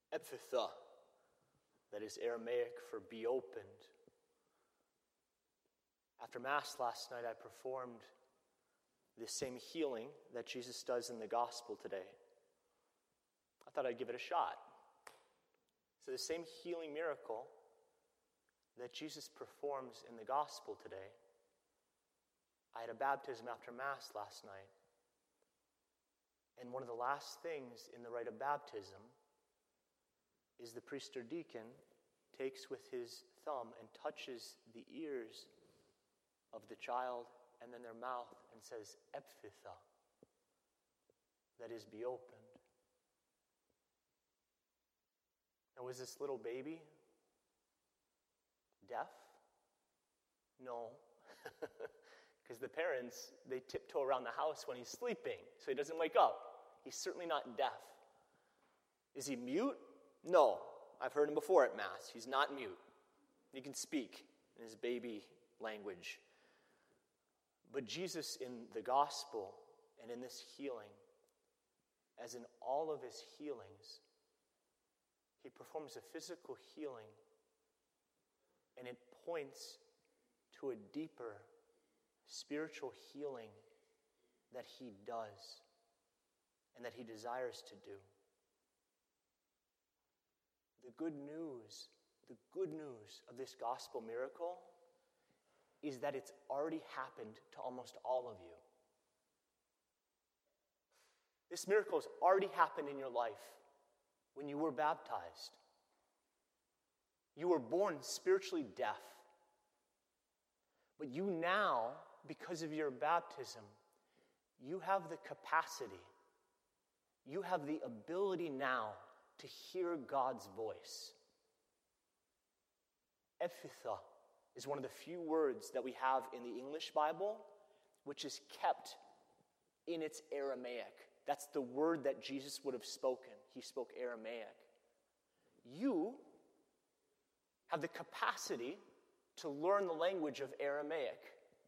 Ephphatha, that is Aramaic for be opened. After Mass last night, I performed the same healing that Jesus does in the gospel today. I thought I'd give it a shot. So the same healing miracle that Jesus performs in the gospel today, I had a baptism after Mass last night. And one of the last things in the rite of baptism is the priest or deacon takes with his thumb and touches the ears of the child and then their mouth and says, Ephphatha, that is, be opened. Now, was this little baby deaf? No. Because the parents, they tiptoe around the house when he's sleeping, so he doesn't wake up. He's certainly not deaf. Is he mute? No. I've heard him before at Mass. He's not mute. He can speak in his baby language. But Jesus in the gospel and in this healing, as in all of his healings, he performs a physical healing, and it points to a deeper spiritual healing that he does and that he desires to do. The good news of this gospel miracle is that it's already happened to almost all of you. This miracle has already happened in your life when you were baptized. You were born spiritually deaf. But you now, because of your baptism, you have the capacity, you have the ability now to hear God's voice. Ephphatha is one of the few words that we have in the English Bible which is kept in its Aramaic. That's the word that Jesus would have spoken. He spoke Aramaic. You have the capacity to learn the language of Aramaic.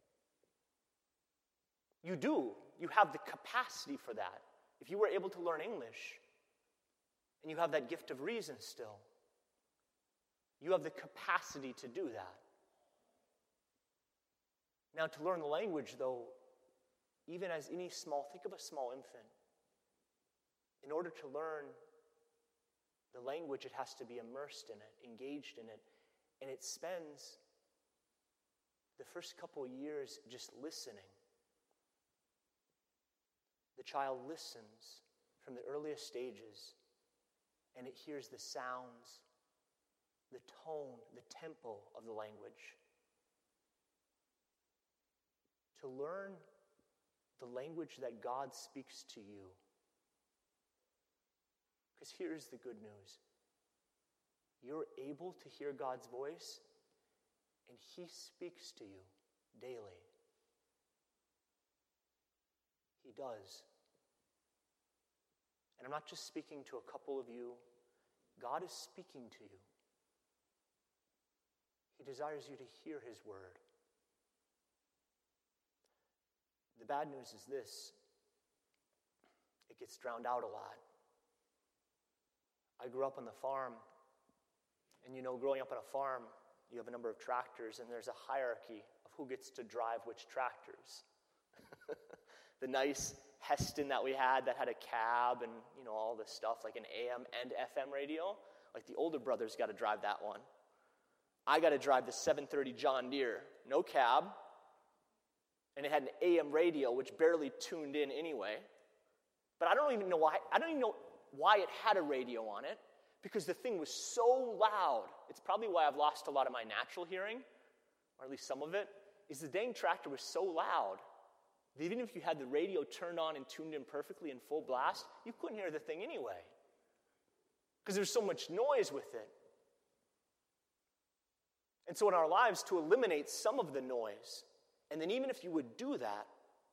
You do. You have the capacity for that. If you were able to learn English, and you have that gift of reason still, you have the capacity to do that. Now, to learn the language, though, even as any think of a small infant. In order to learn the language, it has to be immersed in it, engaged in it, and it spends the first couple years just listening. The child listens from the earliest stages, and it hears the sounds, the tone, the tempo of the language. To learn the language that God speaks to you. Because here's the good news. You're able to hear God's voice, and he speaks to you daily. He does. And I'm not just speaking to a couple of you. God is speaking to you. He desires you to hear his word. The bad news is this. It gets drowned out a lot. I grew up on the farm. And growing up on a farm, you have a number of tractors, and there's a hierarchy of who gets to drive which tractors. The nice Heston that we had that had a cab and, all this stuff, like an AM and FM radio. Like the older brothers got to drive that one. I got to drive the 730 John Deere. No cab. And it had an AM radio, which barely tuned in anyway. But I don't even know why it had a radio on it, because the thing was so loud. It's probably why I've lost a lot of my natural hearing, or at least some of it, is the dang tractor was so loud that even if you had the radio turned on and tuned in perfectly in full blast, you couldn't hear the thing anyway, because there's so much noise with it. And so in our lives, to eliminate some of the noise, and then even if you would do that,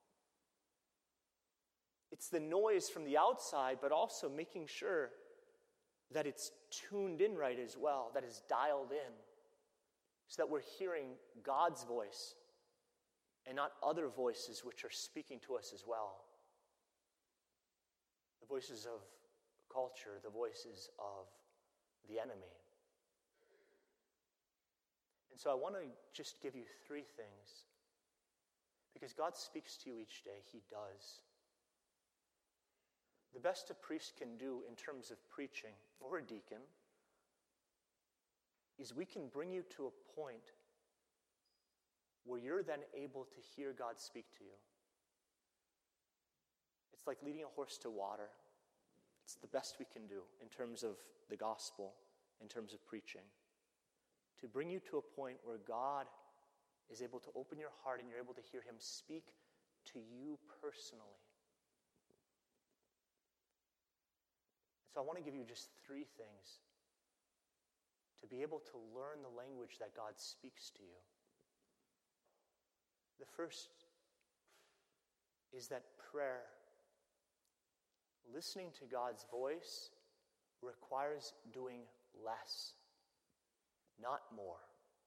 it's the noise from the outside, but also making sure that it's tuned in right as well, that is dialed in, so that we're hearing God's voice and not other voices which are speaking to us as well. The voices of culture, the voices of the enemy. And so I want to just give you three things. Because God speaks to you each day. He does. The best a priest can do in terms of preaching, or a deacon, is we can bring you to a point where you're then able to hear God speak to you. It's like leading a horse to water. It's the best we can do in terms of the gospel, in terms of preaching. To bring you to a point where God is able to open your heart and you're able to hear him speak to you personally. So I want to give you just three things to be able to learn the language that God speaks to you. The first is that prayer, listening to God's voice, requires doing less, not more.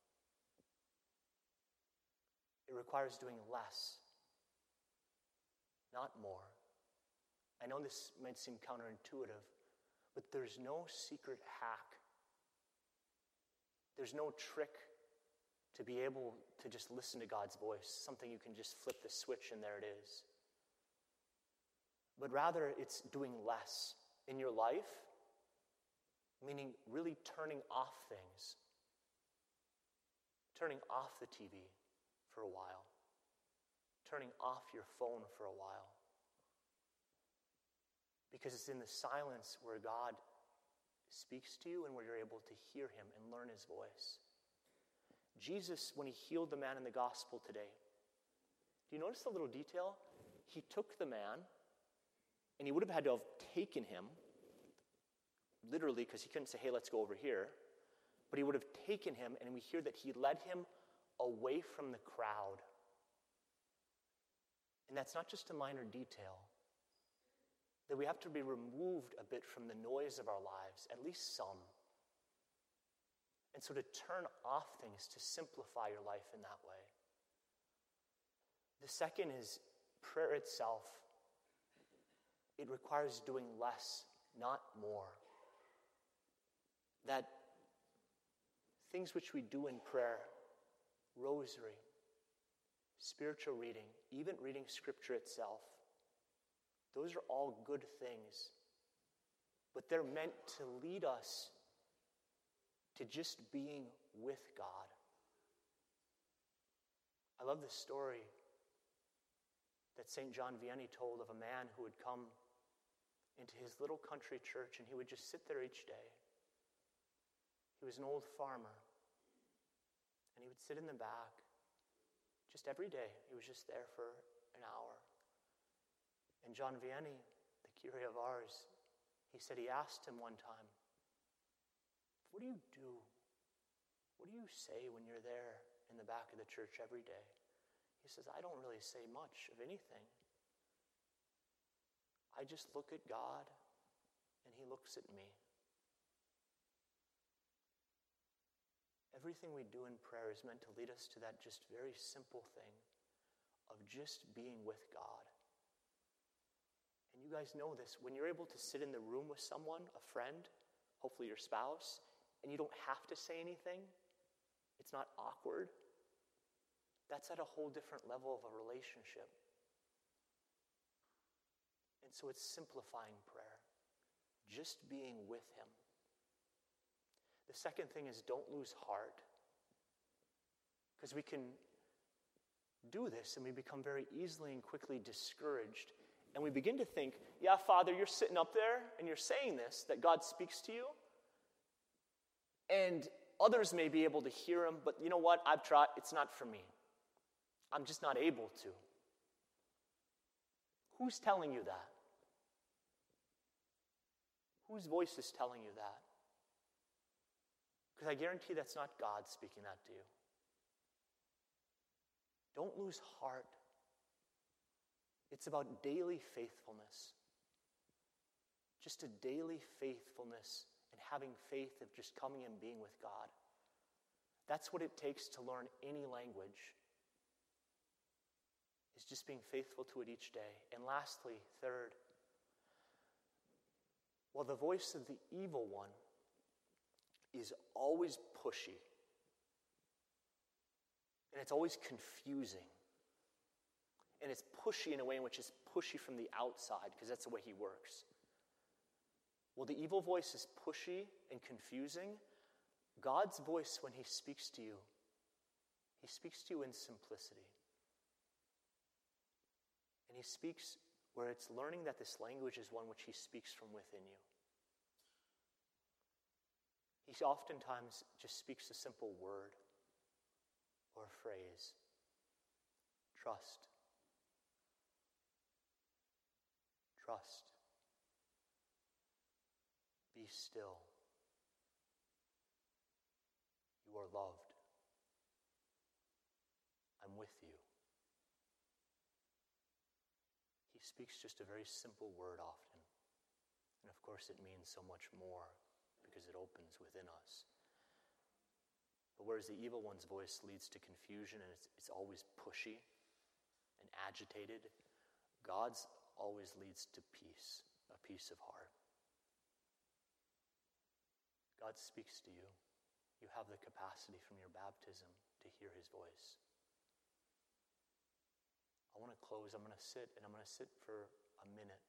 It requires doing less, not more. I know this might seem counterintuitive, but there's no secret hack. There's no trick to be able to just listen to God's voice, something you can just flip the switch and there it is. But rather, it's doing less in your life, meaning really turning off things. Turning off the TV for a while. Turning off your phone for a while. Because it's in the silence where God speaks to you and where you're able to hear him and learn his voice. Jesus, when he healed the man in the gospel today, do you notice the little detail? He took the man, and he would have had to have taken him, literally, because he couldn't say, hey, let's go over here. But he would have taken him, and we hear that he led him away from the crowd. And that's not just a minor detail. That we have to be removed a bit from the noise of our lives, at least some. And so to turn off things, to simplify your life in that way. The second is prayer itself. It requires doing less, not more. That things which we do in prayer, rosary, spiritual reading, even reading scripture itself, those are all good things. But they're meant to lead us to just being with God. I love the story that St. John Vianney told of a man who would come into his little country church and he would just sit there each day. He was an old farmer. And he would sit in the back just every day. He was just there for an hour. And John Vianney, the curé of Ars, he said he asked him one time, what do you do? What do you say when you're there in the back of the church every day? He says, I don't really say much of anything. I just look at God and he looks at me. Everything we do in prayer is meant to lead us to that just very simple thing of just being with God. And you guys know this. When you're able to sit in the room with someone, a friend, hopefully your spouse, and you don't have to say anything, it's not awkward, that's at a whole different level of a relationship. And so it's simplifying prayer. Just being with him. The second thing is don't lose heart. Because we can do this and we become very easily and quickly discouraged. And we begin to think, yeah, Father, you're sitting up there and you're saying this, that God speaks to you. And others may be able to hear him, but you know what? I've tried. It's not for me. I'm just not able to. Who's telling you that? Whose voice is telling you that? Because I guarantee that's not God speaking that to you. Don't lose heart. It's about daily faithfulness. Just a daily faithfulness and having faith of just coming and being with God. That's what it takes to learn any language. Is just being faithful to it each day. And lastly, third, while the voice of the evil one is always pushy. And it's always confusing. And it's pushy in a way in which it's pushy from the outside, because that's the way he works. Well, the evil voice is pushy and confusing. God's voice, when he speaks to you, he speaks to you in simplicity. And he speaks where it's learning that this language is one which he speaks from within you. He oftentimes just speaks a simple word or a phrase. Trust. Trust. Be still. You are loved. I'm with you. He speaks just a very simple word often. And of course it means so much more because it opens within us. But whereas the evil one's voice leads to confusion and it's always pushy and agitated, God's always leads to peace, a peace of heart. God speaks to you. You have the capacity from your baptism to hear his voice. I want to close. I'm going to sit for a minute.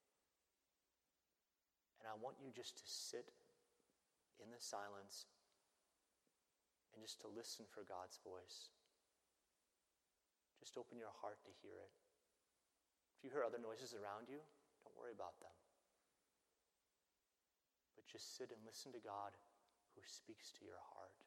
And I want you just to sit in the silence and just to listen for God's voice. Just open your heart to hear it. If you hear other noises around you, don't worry about them. But just sit and listen to God who speaks to your heart.